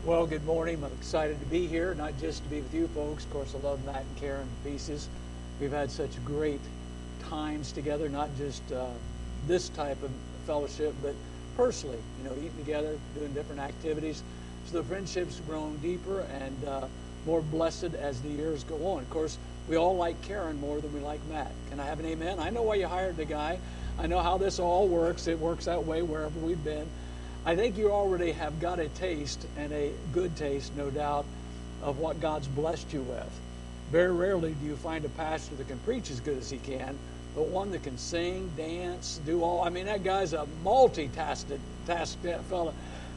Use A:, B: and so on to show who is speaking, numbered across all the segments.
A: Well, good morning. I'm excited to be here, not just to be with you folks. Of course, I love Matt and Karen to pieces. We've had such great times together, not just this type of fellowship, but personally, eating together, doing different activities. So the friendship's grown deeper and more blessed as the years go on. Of course, we all like Karen more than we like Matt. Can I have an amen? I know why you hired the guy. I know how this all works. It works that way wherever we've been. I think you already have got a taste, and a good taste, no doubt, of what God's blessed you with. Very rarely do you find a pastor that can preach as good as he can, but one that can sing, dance, do all. I mean, that guy's a multi-tasked fella.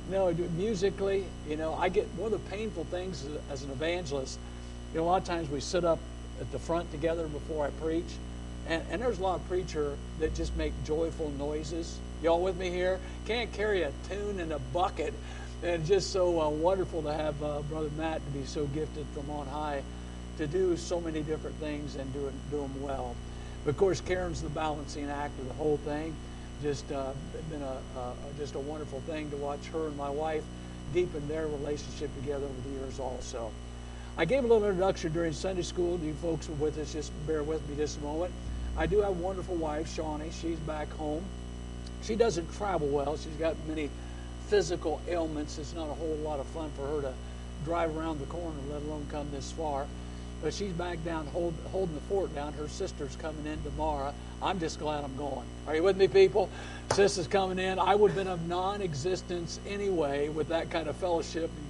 A: Musically, I get one of the painful things as an evangelist. A lot of times we sit up at the front together before I preach, and there's a lot of preacher that just make joyful noises. Y'all with me here? Can't carry a tune in a bucket. And just so wonderful to have Brother Matt to be so gifted from on high to do so many different things and do them well. But of course, Karen's the balancing act of the whole thing. Just been just a wonderful thing to watch her and my wife deepen their relationship together over the years also. I gave a little introduction during Sunday school. You folks were with us, just bear with me just a moment. I do have a wonderful wife, Shawnee. She's back home. She doesn't travel well. She's got many physical ailments. It's not a whole lot of fun for her to drive around the corner, let alone come this far. But she's back down holding the fort down. Her sister's coming in tomorrow. I'm just glad I'm going. Are you with me, people? Sister's coming in. I would have been of non-existence anyway with that kind of fellowship and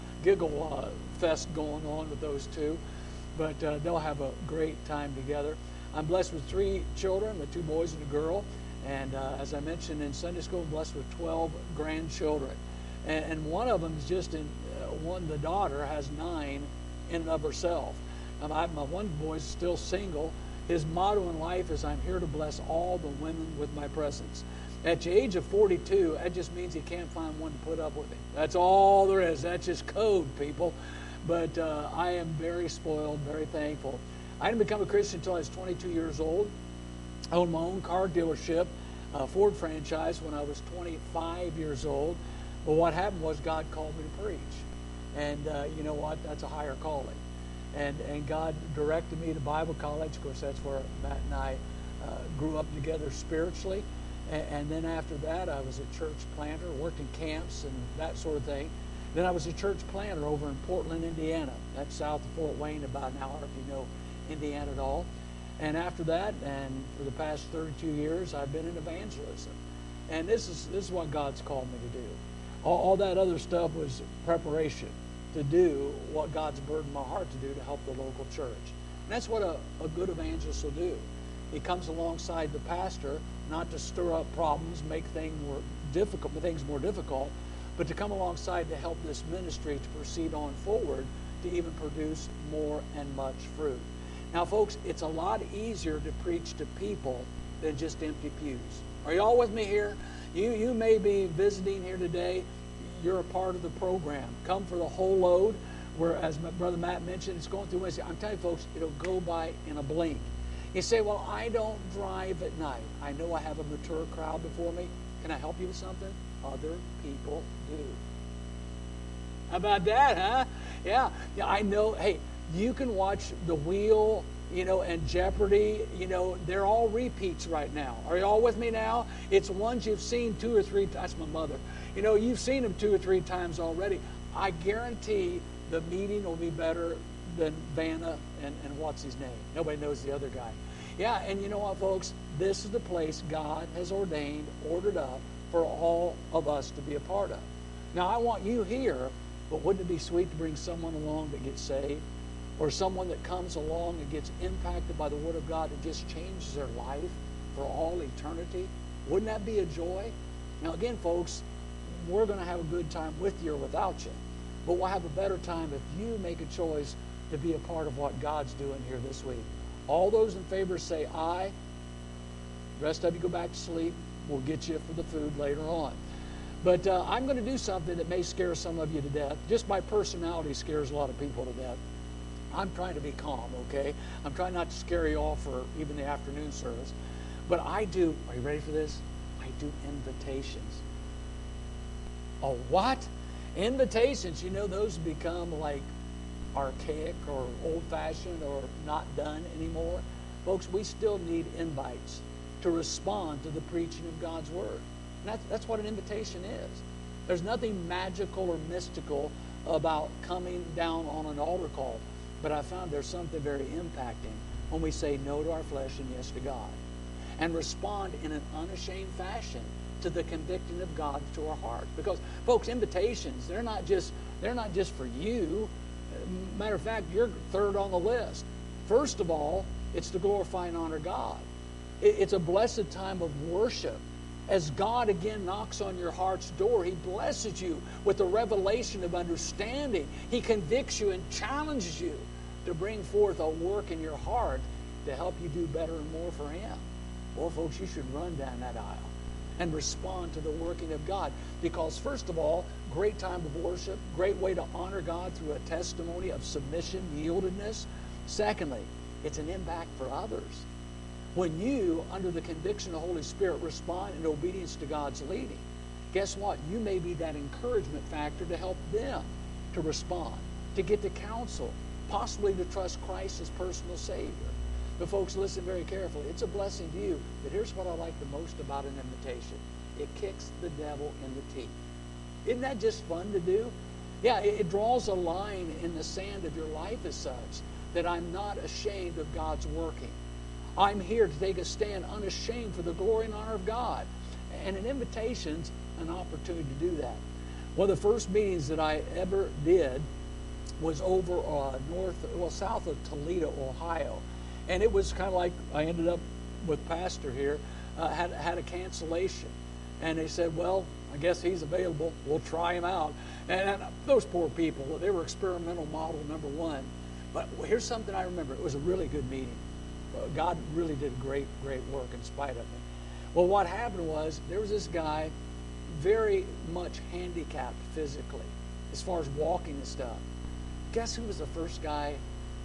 A: giggle fest going on with those two. But they'll have a great time together. I'm blessed with 3 children, with 2 boys and a girl. And as I mentioned in Sunday school, I'm blessed with 12 grandchildren. And one of them is just the daughter has 9 in and of herself. My one boy is still single. His motto in life is, I'm here to bless all the women with my presence. At the age of 42, that just means he can't find one to put up with him. That's all there is. That's just code, people. But I am very spoiled, very thankful. I didn't become a Christian until I was 22 years old. I owned my own car dealership, Ford franchise, when I was 25 years old. But what happened was God called me to preach. And you know what? That's a higher calling. And God directed me to Bible college. Of course, that's where Matt and I grew up together spiritually. And then after that, I was a church planter, worked in camps and that sort of thing. Then I was a church planter over in Portland, Indiana. That's south of Fort Wayne, about an hour if you know Indiana at all. And after that, and for the past 32 years, I've been in evangelism. And this is what God's called me to do. All that other stuff was preparation to do what God's burdened my heart to do to help the local church. And that's what a good evangelist will do. He comes alongside the pastor, not to stir up problems, make things more difficult, but to come alongside to help this ministry to proceed on forward to even produce more and much fruit. Now, folks, it's a lot easier to preach to people than just empty pews. Are you all with me here? You may be visiting here today. You're a part of the program. Come for the whole load, where, as my brother Matt mentioned, it's going through Wednesday. I'm telling you, folks, it'll go by in a blink. You say, well, I don't drive at night. I know I have a mature crowd before me. Can I help you with something? Other people do. How about that, huh? Yeah, I know. Hey, you can watch The Wheel, and Jeopardy. They're all repeats right now. Are you all with me now? It's ones you've seen 2 or 3 times. That's my mother. You've seen them 2 or 3 times already. I guarantee the meeting will be better than Vanna and what's his name? Nobody knows the other guy. Yeah, and you know what, folks? This is the place God has ordered up for all of us to be a part of. Now, I want you here, but wouldn't it be sweet to bring someone along that gets saved? Or someone that comes along and gets impacted by the Word of God and just changes their life for all eternity? Wouldn't that be a joy? Now, again, folks, we're going to have a good time with you or without you. But we'll have a better time if you make a choice to be a part of what God's doing here this week. All those in favor say aye. The rest of you go back to sleep. We'll get you for the food later on. But I'm going to do something that may scare some of you to death. Just my personality scares a lot of people to death. I'm trying to be calm, okay? I'm trying not to scare you off for even the afternoon service. But I do, are you ready for this? I do invitations. Oh, what? Invitations, those become like archaic or old-fashioned or not done anymore. Folks, we still need invites to respond to the preaching of God's Word. And that's what an invitation is. There's nothing magical or mystical about coming down on an altar call, but I found there's something very impacting when we say no to our flesh and yes to God, and respond in an unashamed fashion to the convicting of God to our heart. Because, folks, invitations, they're not just for you. Matter of fact, you're third on the list. First of all, it's to glorify and honor God. It's a blessed time of worship. As God again knocks on your heart's door, He blesses you with the revelation of understanding. He convicts you and challenges you to bring forth a work in your heart to help you do better and more for Him. Well, folks, you should run down that aisle and respond to the working of God. Because, first of all, great time of worship, great way to honor God through a testimony of submission, yieldedness. Secondly, it's an impact for others. When you, under the conviction of the Holy Spirit, respond in obedience to God's leading, guess what? You may be that encouragement factor to help them to respond, to get to counsel, possibly to trust Christ as personal Savior. But folks, listen very carefully. It's a blessing to you. But here's what I like the most about an invitation. It kicks the devil in the teeth. Isn't that just fun to do? Yeah, it draws a line in the sand of your life as such that I'm not ashamed of God's working. I'm here to take a stand unashamed for the glory and honor of God. And an invitation's an opportunity to do that. One of the first meetings that I ever did was over south of Toledo, Ohio. And it was kind of like I ended up with Pastor here, had a cancellation. And they said, well, I guess he's available. We'll try him out. And those poor people, they were experimental model number one. But here's something I remember. It was a really good meeting. God really did great work in spite of me. Well, what happened was there was this guy very much handicapped physically as far as walking and stuff. Guess who was the first guy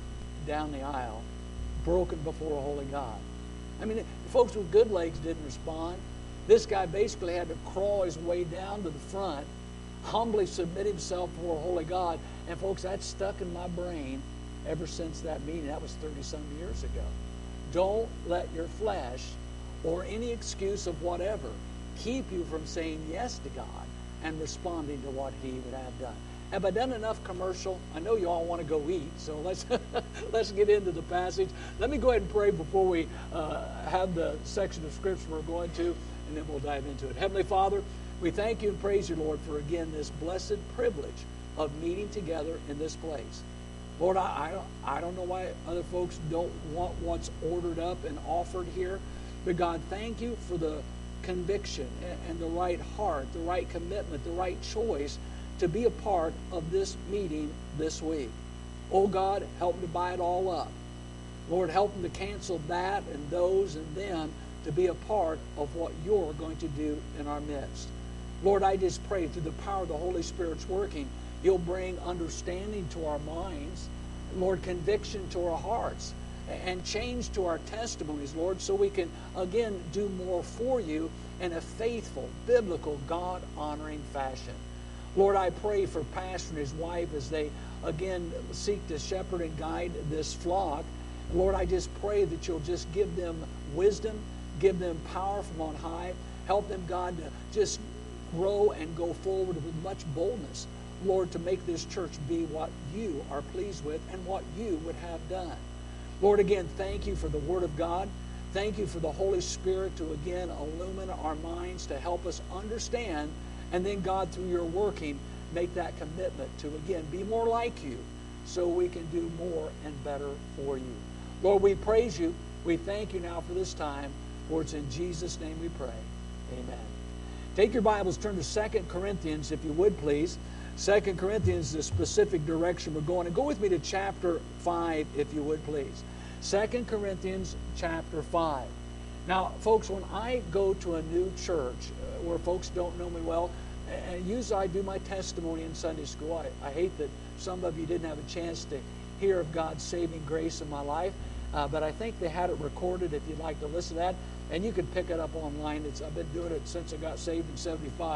A: down the aisle broken before a holy God? I mean, the folks with good legs didn't respond. This guy basically had to crawl his way down to the front, humbly submit himself before a holy God. And folks, that's stuck in my brain ever since that meeting. That was 30-some years ago. Don't let your flesh or any excuse of whatever keep you from saying yes to God and responding to what He would have done. Have I done enough commercial? I know you all want to go eat, so let's get into the passage. Let me go ahead and pray before we have the section of Scripture we're going to, and then we'll dive into it. Heavenly Father, we thank you and praise you, Lord, for again this blessed privilege of meeting together in this place. Lord, I don't know why other folks don't want what's ordered up and offered here, but God, thank you for the conviction and the right heart, the right commitment, the right choice to be a part of this meeting this week. Oh God, help them to buy it all up. Lord, help them to cancel that and those and them to be a part of what you're going to do in our midst. Lord, I just pray through the power of the Holy Spirit's working, you'll bring understanding to our minds, Lord, conviction to our hearts, and change to our testimonies, Lord, so we can, again, do more for you in a faithful, biblical, God-honoring fashion. Lord, I pray for Pastor and his wife as they, again, seek to shepherd and guide this flock. Lord, I just pray that you'll just give them wisdom, give them power from on high, help them, God, to just grow and go forward with much boldness, Lord, to make this church be what you are pleased with and what you would have done. Lord, again, thank you for the Word of God. Thank you for the Holy Spirit to, again, illumine our minds to help us understand, and then, God, through your working, make that commitment to, again, be more like you so we can do more and better for you. Lord, we praise you. We thank you now for this time. For it's in Jesus' name we pray. Amen. Take your Bibles, turn to 2 Corinthians, if you would, please. 2 Corinthians is the specific direction we're going. And go with me to chapter 5, if you would, please. 2 Corinthians chapter 5. Now, folks, when I go to a new church where folks don't know me well, and usually I do my testimony in Sunday school. I hate that some of you didn't have a chance to hear of God's saving grace in my life, but I think they had it recorded if you'd like to listen to that. And you can pick it up online. I've been doing it since I got saved in 75.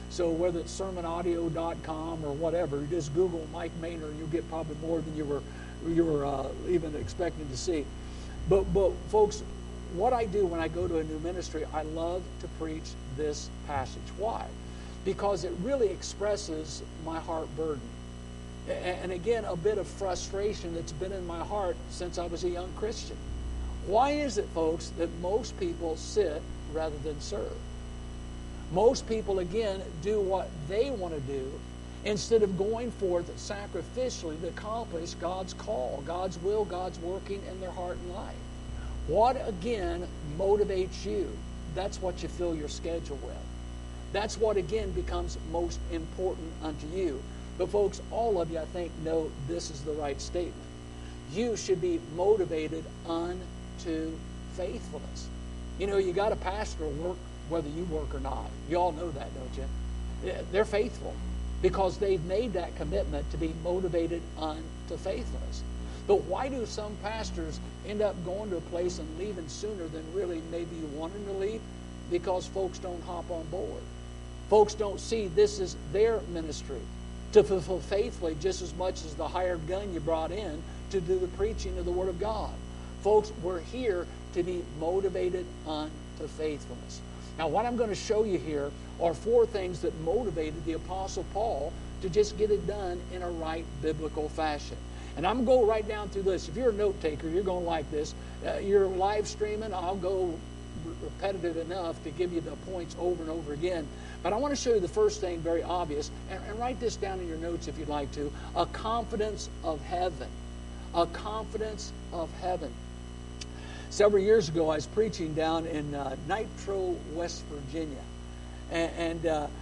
A: So whether it's sermonaudio.com or whatever, you just Google Mike Maynard, and you'll get probably more than you were even expecting to see. But folks, what I do when I go to a new ministry, I love to preach this passage. Why? Because it really expresses my heart burden. And again, a bit of frustration that's been in my heart since I was a young Christian. Why is it, folks, that most people sit rather than serve? Most people, again, do what they want to do instead of going forth sacrificially to accomplish God's call, God's will, God's working in their heart and life. What, again, motivates you? That's what you fill your schedule with. That's what, again, becomes most important unto you. But, folks, all of you, I think, know this is the right statement. You should be motivated unto faithfulness. You know, you got a pastor work whether you work or not. You all know that, don't you? They're faithful because they've made that commitment to be motivated unto faithfulness. But why do some pastors end up going to a place and leaving sooner than really maybe you want them to leave? Because folks don't hop on board. Folks don't see this is their ministry to fulfill faithfully just as much as the hired gun you brought in to do the preaching of the Word of God. Folks, we're here to be motivated unto faithfulness. Now, what I'm going to show you here are 4 things that motivated the Apostle Paul to just get it done in a right biblical fashion. And I'm going to go right down through this. If you're a note taker, you're going to like this. You're live streaming, I'll go repetitive enough to give you the points over and over again. But I want to show you the first thing, very obvious, and write this down in your notes if you'd like to. A confidence of heaven. A confidence of heaven. Several years ago, I was preaching down in Nitro, West Virginia. And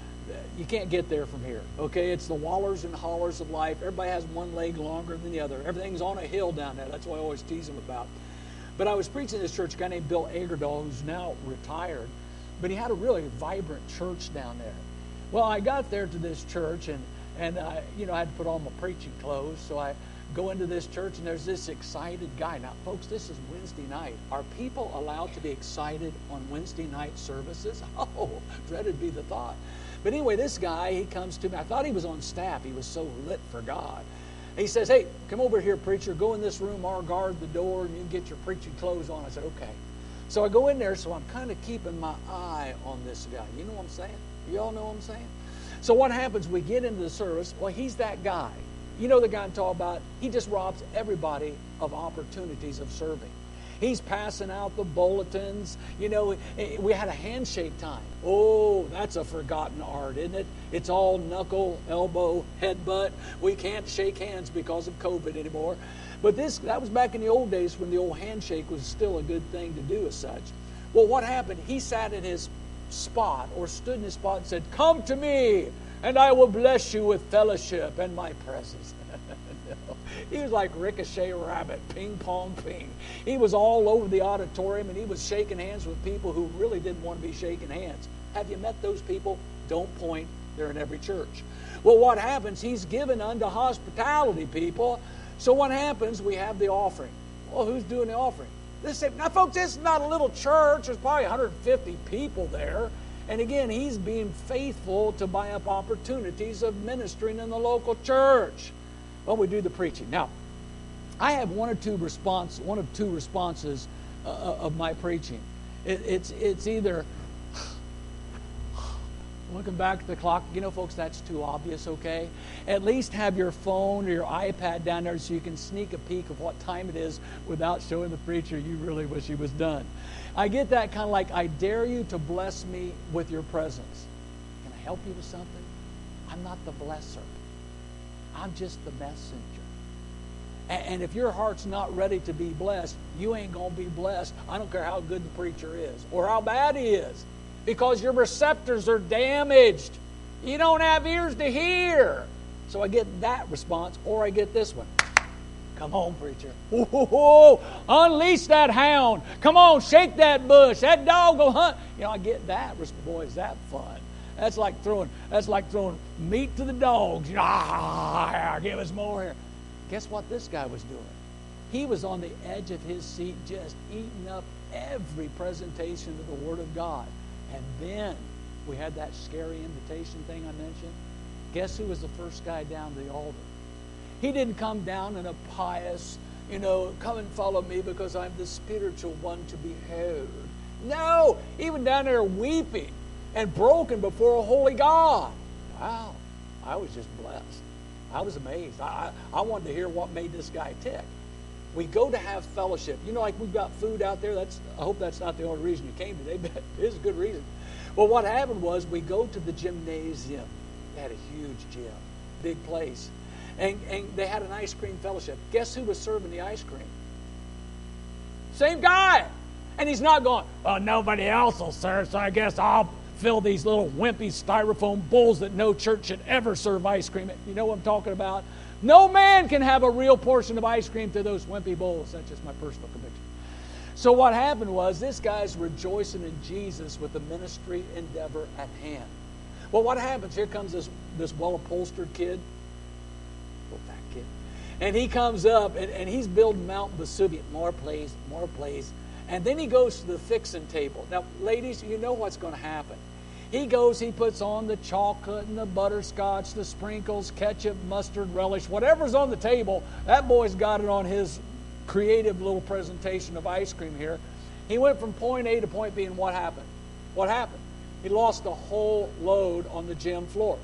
A: you can't get there from here, okay? It's the wallers and hollers of life. Everybody has one leg longer than the other. Everything's on a hill down there. That's what I always tease them about. But I was preaching in this church, a guy named Bill Agerdahl, who's now retired. But he had a really vibrant church down there. Well, I got there to this church, and I had to put on my preaching clothes, so I go into this church, and there's this excited guy. Now, folks, this is Wednesday night. Are people allowed to be excited on Wednesday night services? Oh, dreaded be the thought. But anyway, this guy, he comes to me. I thought he was on staff. He was so lit for God. He says, "Hey, come over here, preacher. Go in this room. I'll guard the door, and you can get your preaching clothes on." I said, "Okay." So I go in there, so I'm kind of keeping my eye on this guy. You know what I'm saying? You all know what I'm saying? So what happens? We get into the service. Well, he's that guy. You know the guy I'm talking about? He just robs everybody of opportunities of serving. He's passing out the bulletins. You know, we had a handshake time. Oh, that's a forgotten art, isn't it? It's all knuckle, elbow, headbutt. We can't shake hands because of COVID anymore. But that was back in the old days when the old handshake was still a good thing to do as such. Well, what happened? He sat in his spot or stood in his spot and said, "Come to me, and I will bless you with fellowship and my presence." No. He was like Ricochet Rabbit, ping, pong, ping. He was all over the auditorium, and he was shaking hands with people who really didn't want to be shaking hands. Have you met those people? Don't point. They're in every church. Well, what happens? He's given unto hospitality, people. So what happens? We have the offering. Well, who's doing the offering? Now, folks, this is not a little church. There's probably 150 people there. And again, he's being faithful to buy up opportunities of ministering in the local church. Well, we do the preaching. Now, I have one of two responses of my preaching. It's either looking back at the clock. You know, folks, that's too obvious, okay? At least have your phone or your iPad down there so you can sneak a peek of what time it is without showing the preacher you really wish he was done. I get that kind of like, I dare you to bless me with your presence. Can I help you with something? I'm not the blesser. I'm just the messenger. And if your heart's not ready to be blessed, you ain't going to be blessed. I don't care how good the preacher is or how bad he is, because your receptors are damaged. You don't have ears to hear. So I get that response, or I get this one. Come on, preacher. Ooh, unleash that hound. Come on, shake that bush. That dog will hunt. You know, I get that. Boy, is that fun. That's like throwing meat to the dogs. Give us more here. Guess what this guy was doing? He was on the edge of his seat, just eating up every presentation of the Word of God. And then we had that scary invitation thing I mentioned. Guess who was the first guy down the altar? He didn't come down in a pious, come and follow me because I'm the spiritual one to behold. No, he went down there weeping and broken before a holy God. Wow, I was just blessed. I was amazed. I wanted to hear what made this guy tick. We go to have fellowship. Like we've got food out there. I hope that's not the only reason you came today, but it is a good reason. Well, what happened was we go to the gymnasium. They had a huge gym, big place. And they had an ice cream fellowship. Guess who was serving the ice cream? Same guy. And he's not going, well, nobody else will serve, so I guess I'll fill these little wimpy styrofoam bowls that no church should ever serve ice cream in. You know what I'm talking about? No man can have a real portion of ice cream through those wimpy bowls. That's just my personal conviction. So what happened was this guy's rejoicing in Jesus with the ministry endeavor at hand. Well, what happens? Here comes this well-upholstered kid, little fat kid, and he comes up and he's building Mount Vesuvius. More please, more please. And then he goes to the fixing table. Now, ladies, you know what's going to happen. He puts on the chocolate and the butterscotch, the sprinkles, ketchup, mustard, relish, whatever's on the table. That boy's got it on his creative little presentation of ice cream here. He went from point A to point B, and what happened? What happened? He lost the whole load on the gym floor.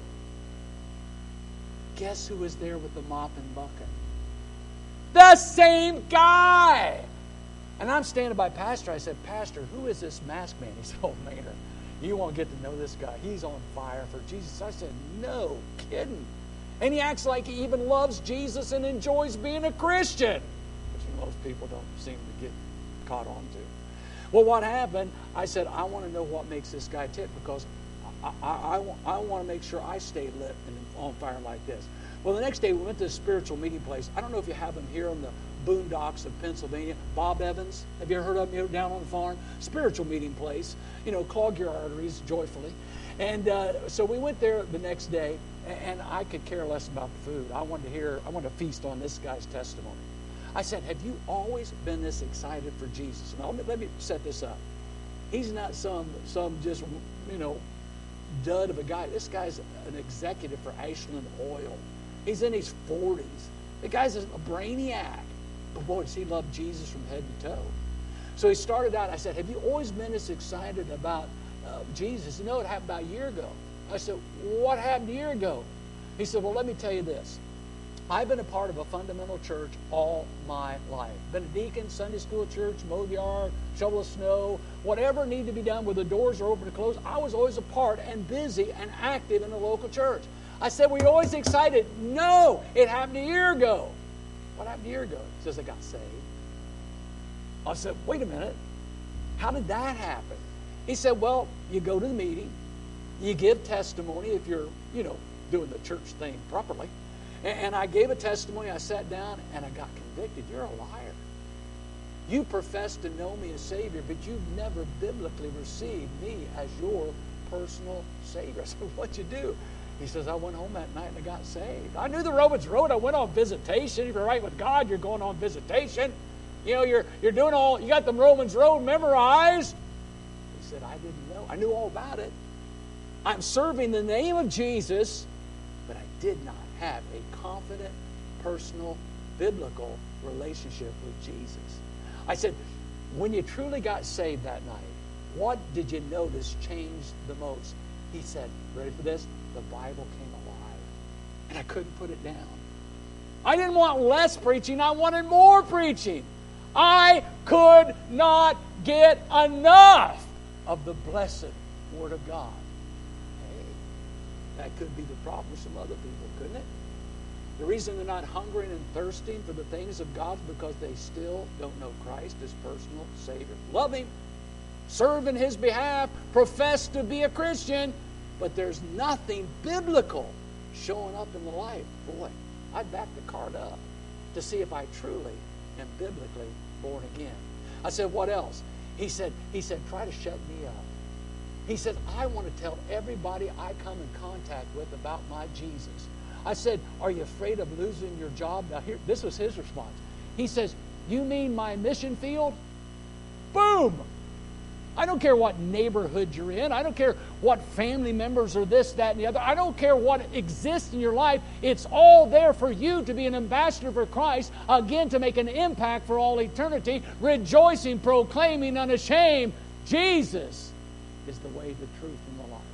A: Guess who was there with the mop and bucket? The same guy! And I'm standing by Pastor. I said, Pastor, who is this masked man? He said, oh, man, you won't get to know this guy. He's on fire for Jesus. I said, no kidding. And he acts like he even loves Jesus and enjoys being a Christian, which most people don't seem to get caught on to. Well, what happened, I said, I want to know what makes this guy tick because I want to make sure I stay lit and on fire like this. Well, the next day we went to a spiritual meeting place. I don't know if you have them here in the boondocks of Pennsylvania. Bob Evans, have you ever heard of him down on the farm? Spiritual meeting place. Clog your arteries joyfully. And so we went there the next day, and I could care less about the food. I wanted to feast on this guy's testimony. I said, have you always been this excited for Jesus? Now, let me set this up. He's not some just, dud of a guy. This guy's an executive for Ashland Oil. He's in his 40s. The guy's a brainiac. But boy, does he love Jesus from head to toe. So he started out, I said, have you always been as excited about Jesus? It happened about a year ago. I said, what happened a year ago? He said, well, let me tell you this. I've been a part of a fundamental church all my life. Been a deacon, Sunday school church, mow the yard, shovel the snow, whatever needed to be done where the doors are open and closed. I was always a part and busy and active in the local church. I said, were you always excited? No, it happened a year ago. What happened a year ago? He says, I got saved. I said, wait a minute. How did that happen? He said, well, you go to the meeting, you give testimony if you're, doing the church thing properly. And I gave a testimony, I sat down, and I got convicted. You're a liar. You profess to know me as Savior, but you've never biblically received me as your personal Savior. I said, what'd you do? He says, I went home that night and I got saved. I knew the Romans Road. I went on visitation. If you're right with God, you're going on visitation. You're doing all, you got the Romans Road memorized. He said, I didn't know. I knew all about it. I'm serving the name of Jesus, but I did not have a confident, personal, biblical relationship with Jesus. I said, when you truly got saved that night, what did you notice changed the most? He said, ready for this? The Bible came alive. And I couldn't put it down. I didn't want less preaching. I wanted more preaching. I could not get enough of the blessed Word of God. Hey, that could be the problem with some other people, couldn't it? The reason they're not hungering and thirsting for the things of God is because they still don't know Christ as personal Savior. Love Him, serve in His behalf, profess to be a Christian, but there's nothing biblical showing up in the life. Boy, I'd back the card up to see if I truly am biblically born again. I said, what else? He said, try to shut me up. He said, I want to tell everybody I come in contact with about my Jesus. I said, are you afraid of losing your job? Now here, this was his response. He says, you mean my mission field? Boom! I don't care what neighborhood you're in. I don't care what family members are this, that, and the other. I don't care what exists in your life. It's all there for you to be an ambassador for Christ, again, to make an impact for all eternity, rejoicing, proclaiming unashamed, Jesus is the way, the truth, and the life.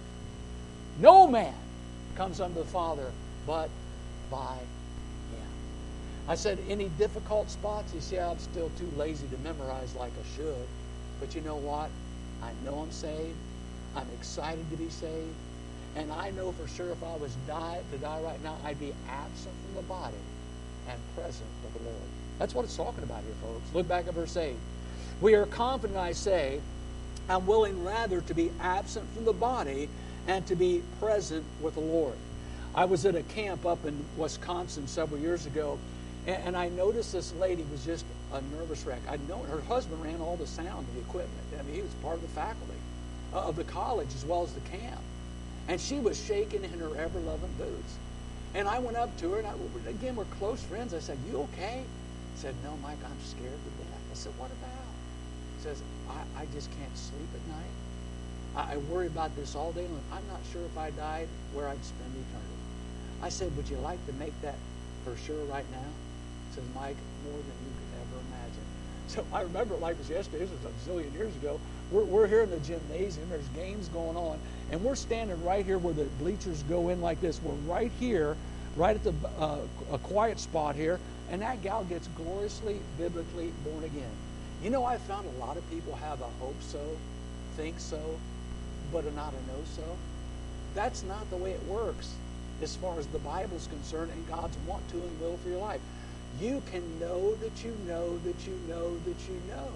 A: No man comes unto the Father but by Him. I said, any difficult spots? You see, I'm still too lazy to memorize like I should. But you know what? I know I'm saved. I'm excited to be saved. And I know for sure if I was to die right now, I'd be absent from the body and present with the Lord. That's what it's talking about here, folks. Look back at verse 8. We are confident, I say, I'm willing rather to be absent from the body and to be present with the Lord. I was at a camp up in Wisconsin several years ago, and I noticed this lady was just a nervous wreck. I'd known her husband ran all the sound of the equipment. I mean, he was part of the faculty of the college as well as the camp. And she was shaking in her ever-loving boots. And I went up to her, and again, we're close friends. I said, "You okay?" She said, "No, Mike, I'm scared to death." I said, "What about?" She says, I just can't sleep at night. I worry about this all day long. I'm not sure if I died where I'd spend eternity. I said, "Would you like to make that for sure right now?" She says, "Mike, more than you could ever imagine." So I remember it like it was yesterday. This was a zillion years ago. We're here in the gymnasium. There's games going on. And we're standing right here where the bleachers go in like this. We're right here, right at the a quiet spot here. And that gal gets gloriously, biblically born again. You know, I found a lot of people have a hope so, think so, but not a know so. That's not the way it works as far as the Bible's concerned and God's want to and will for your life. You can know that you know that you know that you know.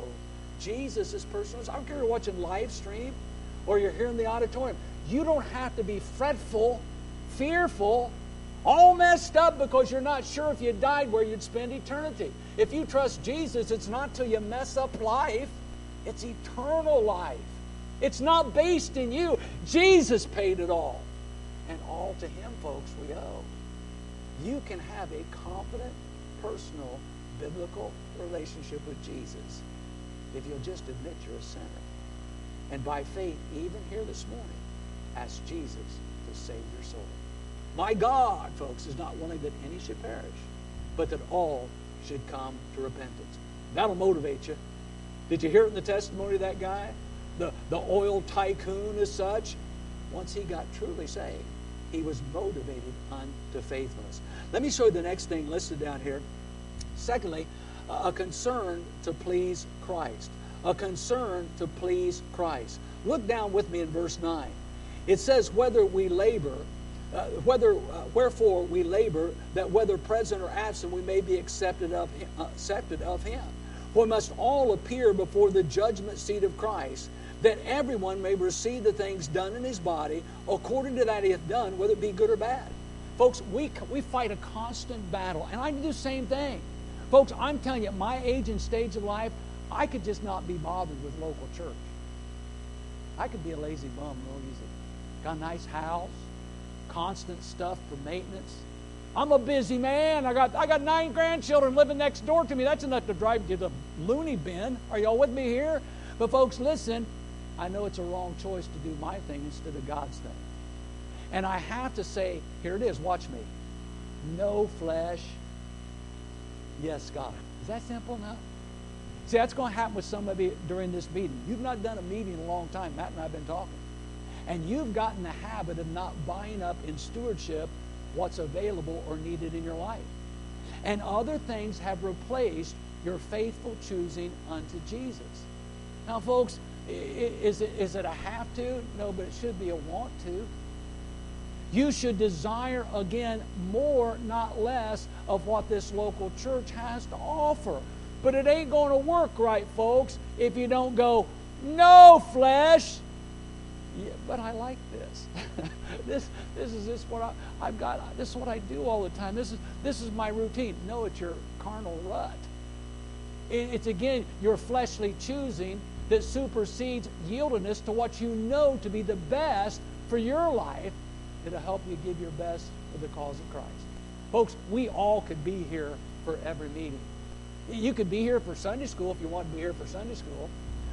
A: Jesus is personal. I don't care if you're watching live stream or you're here in the auditorium. You don't have to be fretful, fearful, all messed up because you're not sure if you died where you'd spend eternity. If you trust Jesus, it's not till you mess up life. It's eternal life. It's not based in you. Jesus paid it all. And all to Him, folks, we owe. You can have a confident, personal, biblical relationship with Jesus if you'll just admit you're a sinner. And by faith, even here this morning, ask Jesus to save your soul. My God, folks, is not willing that any should perish, but that all should come to repentance. That'll motivate you. Did you hear it in the testimony of that guy? The oil tycoon as such? Once he got truly saved, he was motivated unto faithfulness. Let me show you the next thing listed down here. Secondly, a concern to please Christ. A concern to please Christ. Look down with me in verse 9. It says, whether we labor, wherefore we labor, that whether present or absent we may be accepted of Him. For we must all appear before the judgment seat of Christ, that everyone may receive the things done in his body according to that he hath done, whether it be good or bad. Folks, we fight a constant battle, and I do the same thing. Folks, I'm telling you, at my age and stage of life, I could just not be bothered with local church. I could be a lazy bum real easy. Got a nice house, constant stuff for maintenance. I'm a busy man. I got 9 grandchildren living next door to me. That's enough to drive to the loony bin. Are y'all with me here? But folks, listen, I know it's a wrong choice to do my thing instead of God's thing. And I have to say, here it is, watch me. No flesh, yes, God. Is that simple enough? See, that's going to happen with somebody during this meeting. You've not done a meeting in a long time. Matt and I have been talking. And you've gotten the habit of not buying up in stewardship what's available or needed in your life. And other things have replaced your faithful choosing unto Jesus. Now, folks, is it a have to? No, but it should be a want to. You should desire, again, more, not less, of what this local church has to offer. But it ain't going to work right, folks, if you don't go, no flesh. Yeah, but I like this. This is what I've got. This is what I do all the time. This is my routine. No, it's your carnal rut. It's again your fleshly choosing that supersedes yieldedness to what you know to be the best for your life. It'll help you give your best for the cause of Christ. Folks, we all could be here for every meeting. You could be here for Sunday school if you want to be here for Sunday school.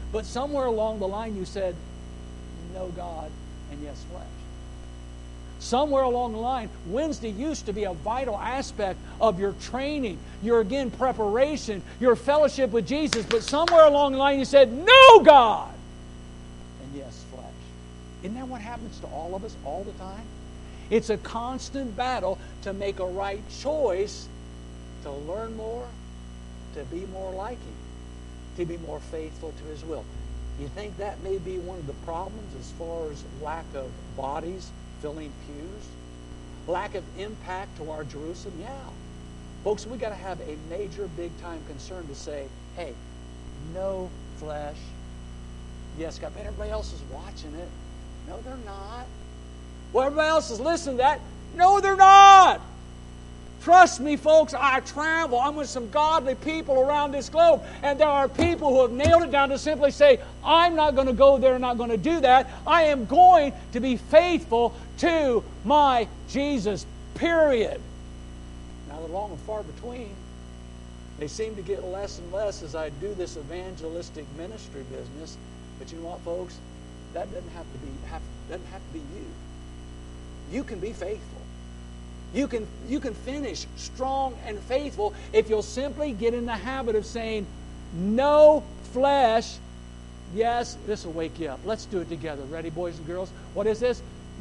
A: But somewhere along the line you said, no God and yes flesh. Somewhere along the line, Wednesday used to be a vital aspect of your training, your, again, preparation, your fellowship with Jesus. But somewhere along the line you said, no God and yes flesh. Isn't that what happens to all of us all the time? It's a constant battle to make a right choice, to learn more, to be more like Him, to be more faithful to His will. You think that may be one of the problems as far as lack of bodies filling pews? Lack of impact to our Jerusalem? Yeah. Folks, we got to have a major, big-time concern to say, hey, no flesh. Yes, God, but everybody else is watching it. No, they're not. Well, everybody else is listening to that. No, they're not. Trust me, folks, I travel. I'm with some godly people around this globe, and there are people who have nailed it down to simply say, I'm not going to go there, not going to do that. I am going to be faithful to my Jesus, period. Now, they're long and far between. They seem to get less and less as I do this evangelistic ministry business. But you know what, folks? That doesn't have to be you. You can be faithful. You can finish strong and faithful if you'll simply get in the habit of saying, no flesh. Yes, this will wake you up. Let's do it together. Ready, boys and girls? What is this?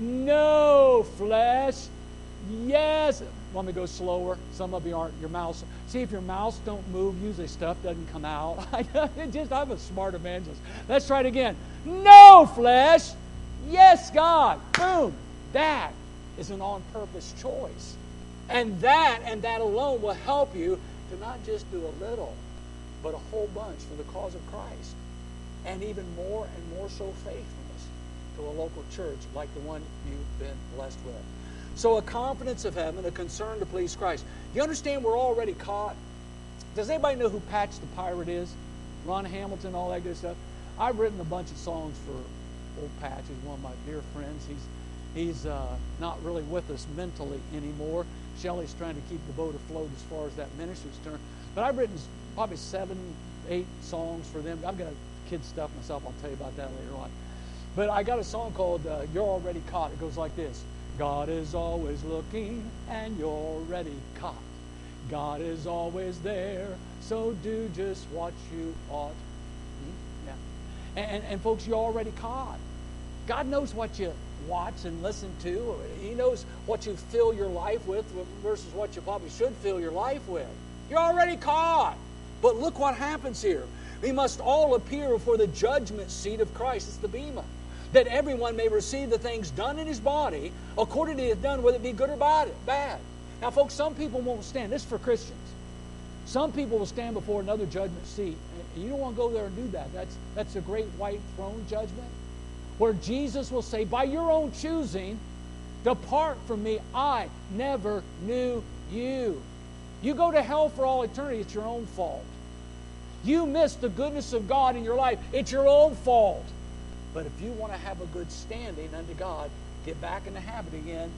A: No flesh. Yes. Want me to go slower? Some of you aren't. Your mouths. See, if your mouths don't move, usually stuff doesn't come out. I'm a smart evangelist. Let's try it again. No flesh. Yes, God. Boom. That is an on-purpose choice. And that alone will help you to not just do a little, but a whole bunch for the cause of Christ. And even more and more so faithfulness to a local church like the one you've been blessed with. So a confidence of heaven, a concern to please Christ. You understand we're already caught? Does anybody know who Patch the Pirate is? Ron Hamilton, all that good stuff? I've written a bunch of songs for old Patch. He's one of my dear friends. He's not really with us mentally anymore. Shelley's trying to keep the boat afloat as far as that ministry's concerned. But I've written probably 7, 8 songs for them. I've got kid stuff myself. I'll tell you about that later on. But I got a song called You're Already Caught. It goes like this. God is always looking and you're already caught. God is always there, so do just what you ought. Yeah. And folks, you're already caught. God knows what you watch and listen to. He knows what you fill your life with versus what you probably should fill your life with. You're already caught. But look what happens here. We must all appear before the judgment seat of Christ. It's the bema. That everyone may receive the things done in his body according to his done, whether it be good or bad. Now, folks, some people won't stand. This is for Christians. Some people will stand before another judgment seat. And you don't want to go there and do that. That's a great white throne judgment where Jesus will say, by your own choosing, depart from me, I never knew you. You go to hell for all eternity, it's your own fault. You miss the goodness of God in your life, it's your own fault. But if you want to have a good standing unto God, get back in the habit again.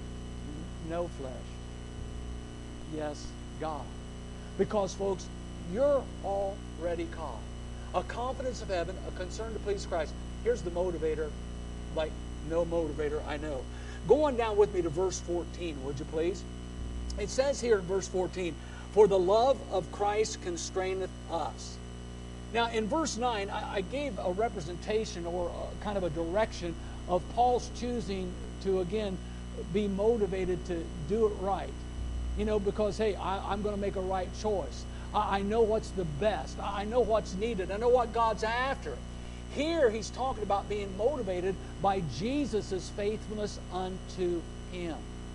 A: No flesh. Yes, God. Because, folks, you're already caught. A confidence of heaven, a concern to please Christ. Here's the motivator, like no motivator I know. Go on down with me to verse 14, would you please? It says here in verse 14, for the love of Christ constraineth us. Now, in verse 9, I gave a representation or kind of a direction of Paul's choosing to, again, be motivated to do it right. You know, because, hey, I'm going to make a right choice. I know what's the best. I know what's needed. I know what God's after. Here, he's talking about being motivated by Jesus' faithfulness unto him.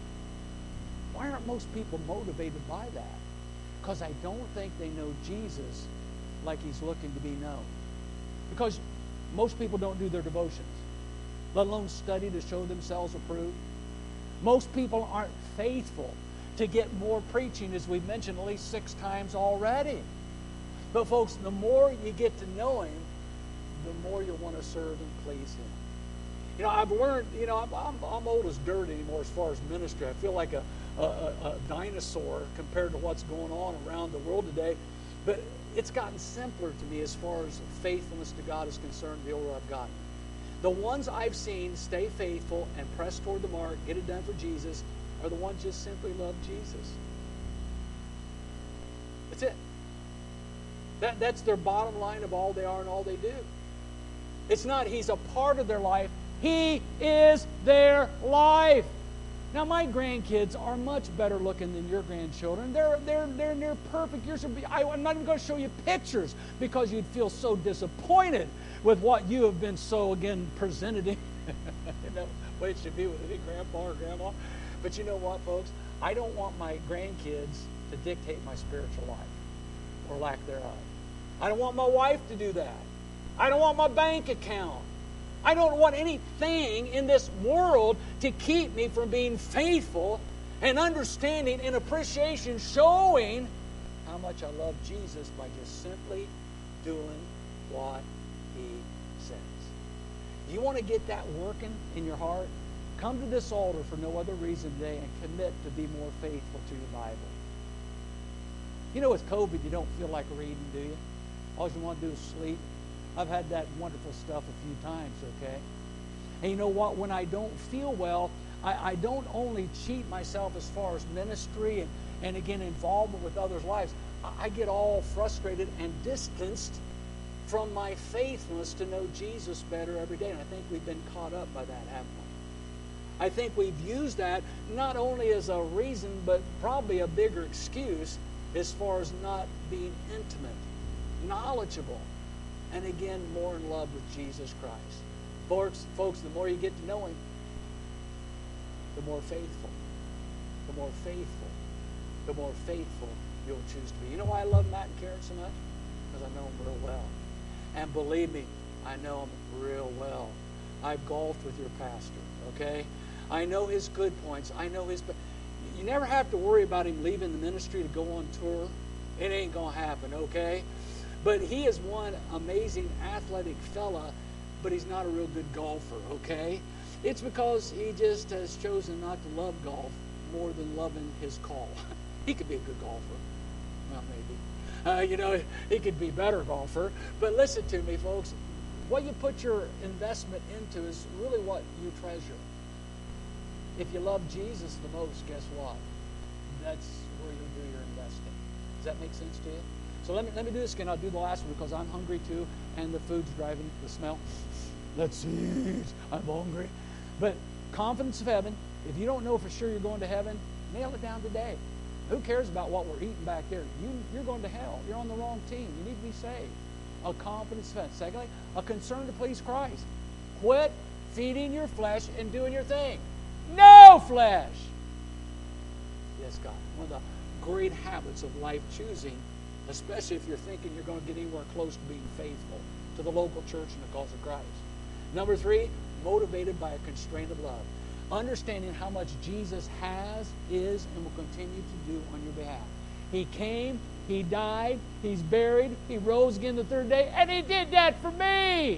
A: Why aren't most people motivated by that? Because I don't think they know Jesus like he's looking to be known. Because most people don't do their devotions, let alone study to show themselves approved. Most people aren't faithful to get more preaching, as we've mentioned at least 6 times already. But folks, the more you get to know him, the more you want to serve and please him. You know, I've learned, you know, I'm old as dirt anymore as far as ministry. I feel like a dinosaur compared to what's going on around the world today. But it's gotten simpler to me as far as faithfulness to God is concerned, the older I've gotten. The ones I've seen stay faithful and press toward the mark, get it done for Jesus, are the ones just simply love Jesus. That's it. That's their bottom line of all they are and all they do. It's not He's a part of their life. He is their life. Now, my grandkids are much better looking than your grandchildren. They're near perfect. I'm not even going to show you pictures because you'd feel so disappointed with what you have been so, again, presented in. That way it should be with a grandpa or grandma. But you know what, folks? I don't want my grandkids to dictate my spiritual life or lack thereof. I don't want my wife to do that. I don't want my bank account. I don't want anything in this world to keep me from being faithful and understanding and appreciation, showing how much I love Jesus by just simply doing what He says. You want to get that working in your heart? Come to this altar for no other reason today and commit to be more faithful to your Bible. You know, with COVID, you don't feel like reading, do you? All you want to do is sleep. I've had that wonderful stuff a few times, okay? And you know what? When I don't feel well, I don't only cheat myself as far as ministry and again, involvement with others' lives. I get all frustrated and distanced from my faithfulness to know Jesus better every day. And I think we've been caught up by that, haven't we? I think we've used that not only as a reason, but probably a bigger excuse as far as not being intimate, knowledgeable, and again, more in love with Jesus Christ. Folks, the more you get to know Him, the more faithful, the more faithful, the more faithful you'll choose to be. You know why I love Matt and Karen so much? Because I know them real well. And believe me, I know them real well. I've golfed with your pastor, okay? I know his good points. I know his... You never have to worry about him leaving the ministry to go on tour. It ain't going to happen, okay? But he is one amazing athletic fella, but he's not a real good golfer, okay? It's because he just has chosen not to love golf more than loving his call. He could be a good golfer. Well, maybe. He could be a better golfer. But listen to me, folks. What you put your investment into is really what you treasure. If you love Jesus the most, guess what? That's where you'll do your investing. Does that make sense to you? So let me do this again. I'll do the last one because I'm hungry too, and the food's driving the smell. Let's eat. I'm hungry. But confidence of heaven, if you don't know for sure you're going to heaven, nail it down today. Who cares about what we're eating back there? You're going to hell. You're on the wrong team. You need to be saved. A confidence of heaven. Secondly, a concern to please Christ. Quit feeding your flesh and doing your thing. No flesh. Yes, God. One of the great habits of life choosing, especially if you're thinking you're going to get anywhere close to being faithful to the local church and the cause of Christ. Number 3, motivated by a constraint of love. Understanding how much Jesus has, is, and will continue to do on your behalf. He came, He died, He's buried, He rose again the third day, and He did that for me.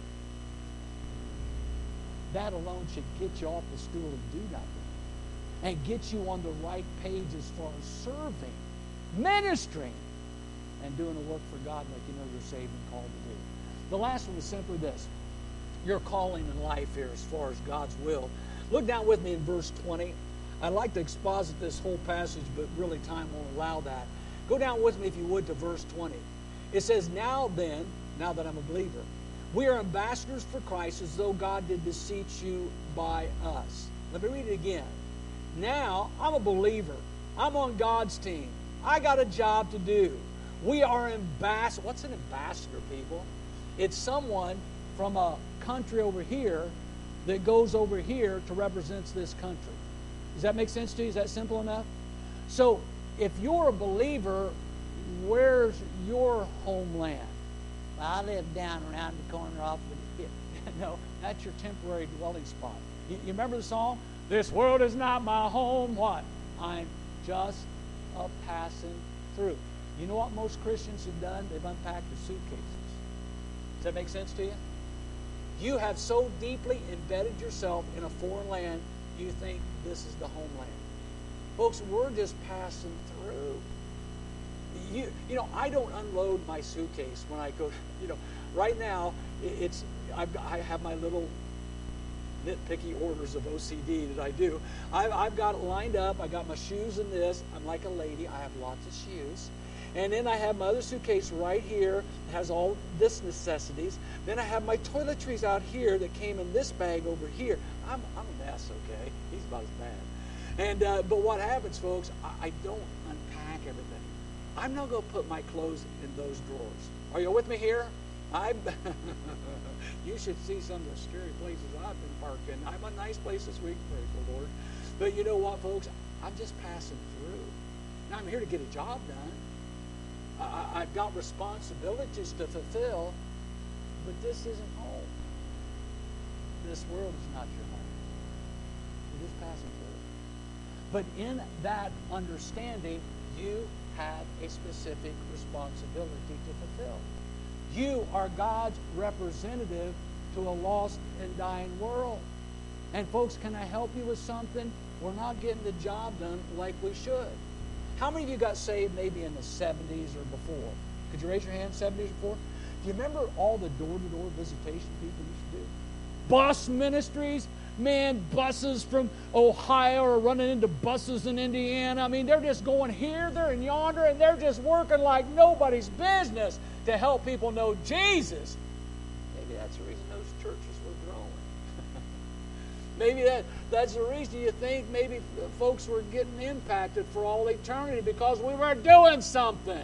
A: That alone should get you off the stool and do nothing. And get you on the right page as far as serving, ministering, and doing the work for God like you know you're saved and called to do. The last one is simply this. Your calling in life here as far as God's will. Look down with me in verse 20. I'd like to exposit this whole passage, but really time won't allow that. Go down with me, if you would, to verse 20. It says, now then, now that I'm a believer, we are ambassadors for Christ as though God did beseech you by us. Let me read it again. Now, I'm a believer. I'm on God's team. I got a job to do. We are ambassadors. What's an ambassador, people? It's someone from a country over here that goes over here to represent this country. Does that make sense to you? Is that simple enough? So, if you're a believer, where's your homeland? Well, I live down around the corner off of it. No, that's your temporary dwelling spot. You remember the song? This world is not my home. What? I'm just a passing through. You know what most Christians have done? They've unpacked their suitcases. Does that make sense to you? You have so deeply embedded yourself in a foreign land, you think this is the homeland. Folks, we're just passing through. I don't unload my suitcase when I go. Right now I have my little nitpicky orders of OCD that I do. I've got it lined up. I got my shoes in this. I'm like a lady. I have lots of shoes. And then I have my other suitcase right here. It has all this necessities. Then I have my toiletries out here that came in this bag over here. I'm a mess, okay? He's about as bad. And but what happens, folks, I don't unpack everything. I'm not going to put my clothes in those drawers. Are you with me here? You should see some of the scary places I've been parked in. I'm a nice place this week, praise the Lord. But you know what, folks? I'm just passing through. Now, I'm here to get a job done. I've got responsibilities to fulfill, but this isn't home. This world is not your home. You're just passing through. But in that understanding, you have a specific responsibility to fulfill. You are God's representative to a lost and dying world. And folks, can I help you with something? We're not getting the job done like we should. How many of you got saved maybe in the 70s or before? Could you raise your hand, 70s or before? Do you remember all the door-to-door visitation people used to do? Bus ministries. Man, buses from Ohio are running into buses in Indiana. I mean, they're just going here, there, and yonder, and they're just working like nobody's business to help people know Jesus. Maybe that's the reason those churches were growing. Maybe that's the reason you think maybe folks were getting impacted for all eternity, because we were doing something.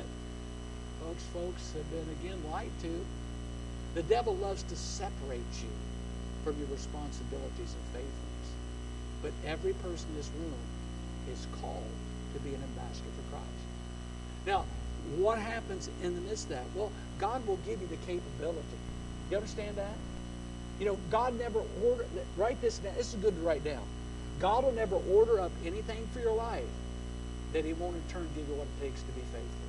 A: Folks have been again lied to. The devil loves to separate you from your responsibilities and faithfulness. But every person in this room is called to be an ambassador for Christ. Now, what happens in the midst of that? Well, God will give you the capability. You understand that? God never ordered. Write this down. This is good to write down. God will never order up anything for your life that He won't in turn give you what it takes to be faithful.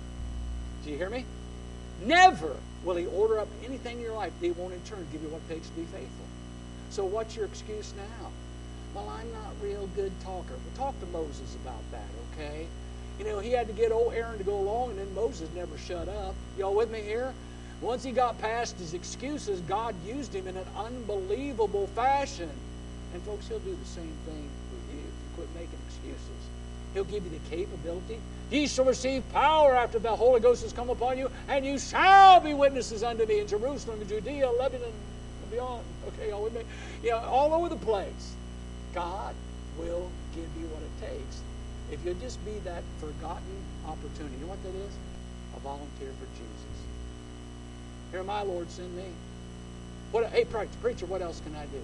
A: Do you hear me? Never will He order up anything in your life that He won't in turn give you what it takes to be faithful. So what's your excuse now? Well, I'm not a real good talker. Well, talk to Moses about that, okay? He had to get old Aaron to go along, and then Moses never shut up. Y'all with me here? Once he got past his excuses, God used him in an unbelievable fashion. And folks, He'll do the same thing with you if you quit making excuses. He'll give you the capability. Ye shall receive power after the Holy Ghost has come upon you, and you shall be witnesses unto me in Jerusalem, and Judea, Lebanon, and beyond. Okay, y'all with me? All over the place. God will give you what it takes. If you'll just be that forgotten opportunity. You know what that is? A volunteer for Jesus. Here am I, Lord, send me. Hey, preacher, what else can I do?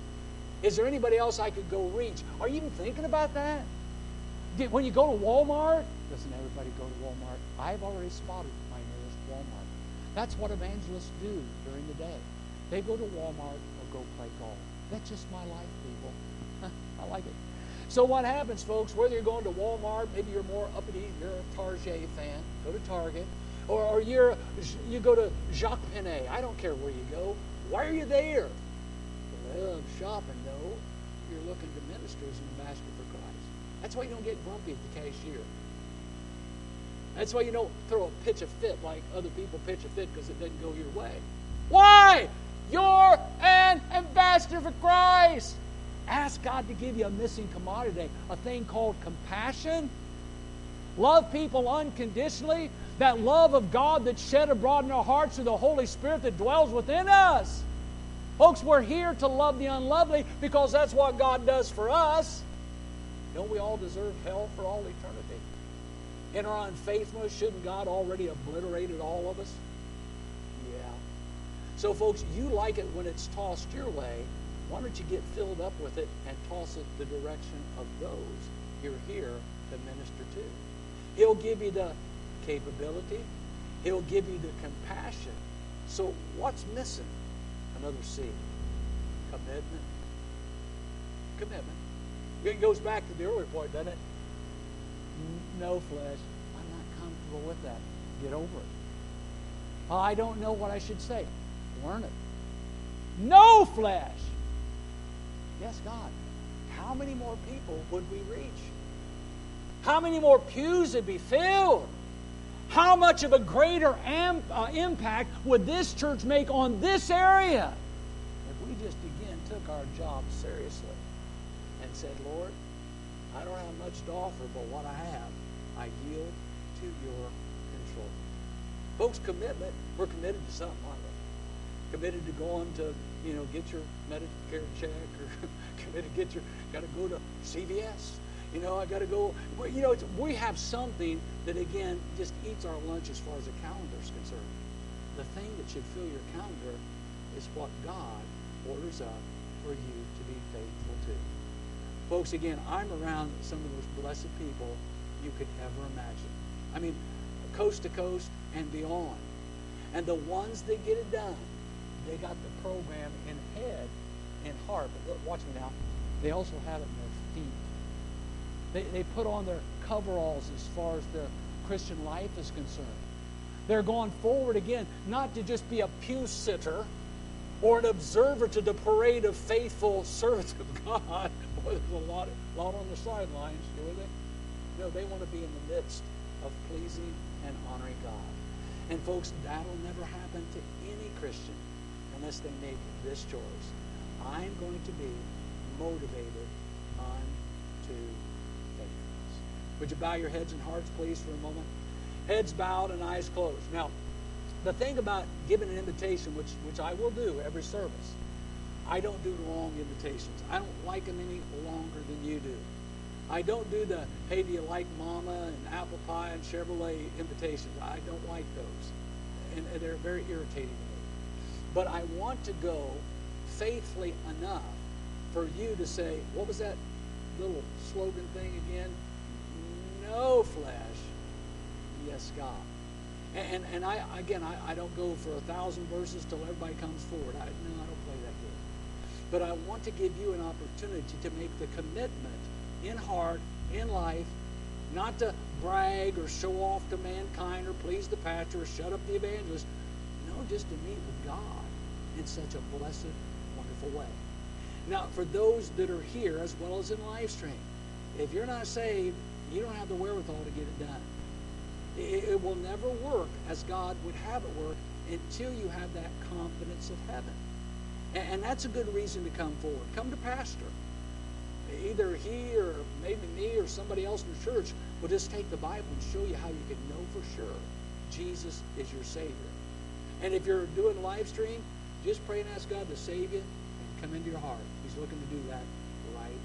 A: Is there anybody else I could go reach? Are you even thinking about that? When you go to Walmart, doesn't everybody go to Walmart? I've already spotted my nearest Walmart. That's what evangelists do during the day. They go to Walmart or go play golf. That's just my life, people. I like it. So what happens, folks, whether you're going to Walmart, maybe you're more uppity, you're a Target fan, go to Target, or you go to Jacques Penney. I don't care where you go. Why are you there? Well, I'm shopping, though. You're looking to minister as an ambassador for Christ. That's why you don't get grumpy at the cashier. That's why you don't pitch a fit like other people pitch a fit because it doesn't go your way. Why? You're an ambassador for Christ. Ask God to give you a missing commodity, a thing called compassion. Love people unconditionally. That love of God that's shed abroad in our hearts through the Holy Spirit that dwells within us. Folks, we're here to love the unlovely because that's what God does for us. Don't we all deserve hell for all eternity? In our unfaithfulness, shouldn't God already obliterated all of us? Yeah. So, folks, you like it when it's tossed your way. Why don't you get filled up with it and toss it the direction of those you're here to minister to? He'll give you the capability. He'll give you the compassion. So what's missing? Another C. Commitment. Commitment. It goes back to the earlier point, doesn't it? No flesh. I'm not comfortable with that. Get over it. I don't know what I should say. Learn it. No flesh. Yes, God. How many more people would we reach? How many more pews would be filled How much of a greater impact would this church make on this area if we just again took our job seriously and said, Lord, I don't have much to offer, but what I have, I yield to your control. Folks, commitment, we're committed to something, aren't we? Committed to going to, get your Medicare check, or committed to got to go to CVS. I got to go. We have something that, again, just eats our lunch as far as the calendar is concerned. The thing that should fill your calendar is what God orders up for you to be faithful to. Folks, again, I'm around some of the most blessed people you could ever imagine. I mean, coast to coast and beyond. And the ones that get it done, they got the program in head and heart. But look, watch me now. They also have it in their feet. They put on their coveralls as far as their Christian life is concerned. They're going forward again, not to just be a pew sitter or an observer to the parade of faithful servants of God. Boy, there's a lot on the sidelines, do they? No, they want to be in the midst of pleasing and honoring God. And folks, that'll never happen to any Christian unless they make this choice. I'm going to be motivated unto faithfulness. Would you bow your heads and hearts, please, for a moment? Heads bowed and eyes closed. Now, the thing about giving an invitation, which I will do every service, I don't do long invitations. I don't like them any longer than you do. I don't do the, hey, do you like mama and apple pie and Chevrolet invitations. I don't like those. And they're very irritating to me. But I want to go faithfully enough for you to say, what was that little slogan thing again? No flesh, yes God. And I don't go for 1,000 verses till everybody comes forward. I don't play that game. But I want to give you an opportunity to make the commitment in heart, in life, not to brag or show off to mankind or please the pastor or shut up the evangelist. No, just to meet with God in such a blessed, wonderful way. Now, for those that are here as well as in live stream, if you're not saved, you don't have the wherewithal to get it done. It will never work as God would have it work until you have that confidence of heaven. And that's a good reason to come forward. Come to pastor. Either he or maybe me or somebody else in the church will just take the Bible and show you how you can know for sure Jesus is your Savior. And if you're doing live stream, just pray and ask God to save you and come into your heart. He's looking to do that right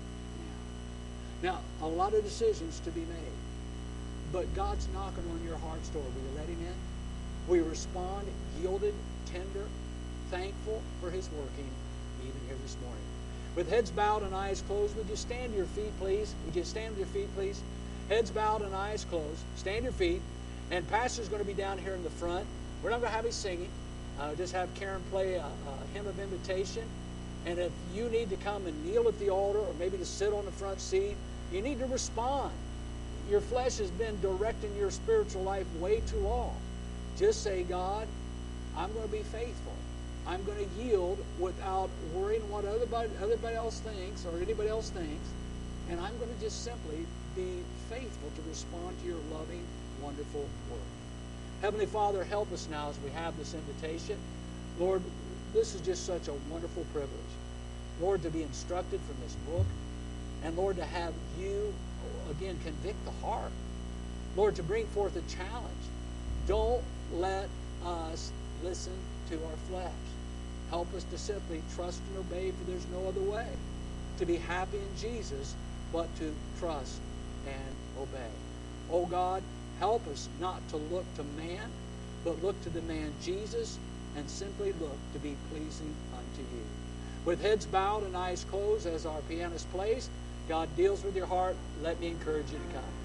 A: now. Now, a lot of decisions to be made. But God's knocking on your heart's door. Will you let him in? Will you respond, yielded, tender, thankful for his working, even here this morning? With heads bowed and eyes closed, would you stand to your feet, please? Would you stand to your feet, please? Heads bowed and eyes closed. Stand to your feet. And Pastor's going to be down here in the front. We're not going to have his singing. Just have Karen play a hymn of invitation. And if you need to come and kneel at the altar or maybe to sit on the front seat, you need to respond. Your flesh has been directing your spiritual life way too long. Just say, God, I'm going to be faithful. I'm going to yield without worrying what everybody else thinks or anybody else thinks. And I'm going to just simply be faithful to respond to your loving, wonderful word. Heavenly Father, help us now as we have this invitation. Lord, this is just such a wonderful privilege. Lord, to be instructed from this book. And Lord, to have you again, convict the heart. Lord, to bring forth a challenge. Don't let us listen to our flesh. Help us to simply trust and obey, for there's no other way. To be happy in Jesus, but to trust and obey. Oh God, help us not to look to man, but look to the man Jesus, and simply look to be pleasing unto you. With heads bowed and eyes closed as our pianist plays, God deals with your heart. Let me encourage you to come.